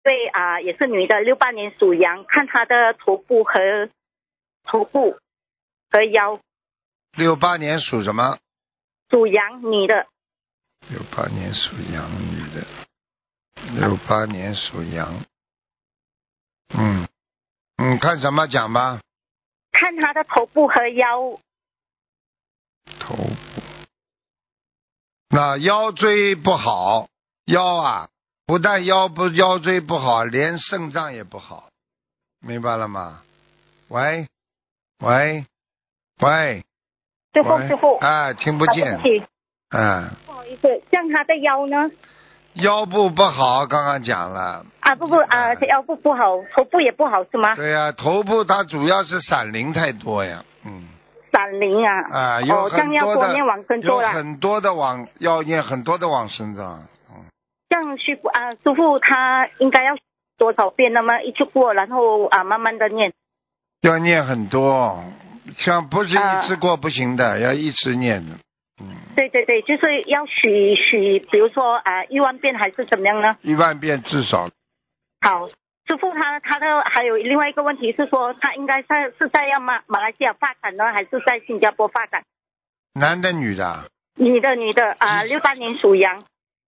对也是女的，68年属羊，看她的头部和腰。 68年属什么？ 属羊，女的。 68年属羊，女的。68年属羊。看什么讲吧？ 看她的头部和腰。 头部。那腰椎不好，不但腰椎不好，连肾脏也不好，明白了吗？喂。 师傅。 听不见。 对不起。不好意思，像他的腰呢？ 腰部不好，刚刚讲了。 腰部不好，头部也不好是吗？ 对呀，头部它主要是闪灵太多呀。 闪灵有很多的， 要多念往生咒了。 有很多的要念很多的往生咒。 像师傅他应该要多少遍？那么一次过，然后慢慢的念。 要念很多，像不是一次过不行的，要一直念的。 对，就是要许，比如说1万遍还是怎么样呢 ？1万遍至少。 好，师傅他的还有另外一个问题是说，他应该是在马来西亚发展呢，还是在新加坡发展？ 男的女的？ 女的，68年属羊。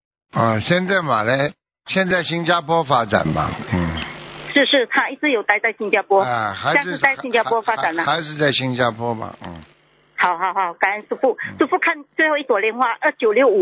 现在新加坡发展吧。 是，他一直有待在新加坡。 还是在新加坡发展呢？ 还是在新加坡吧。 好，感恩师傅。师傅看最后一朵莲花2965。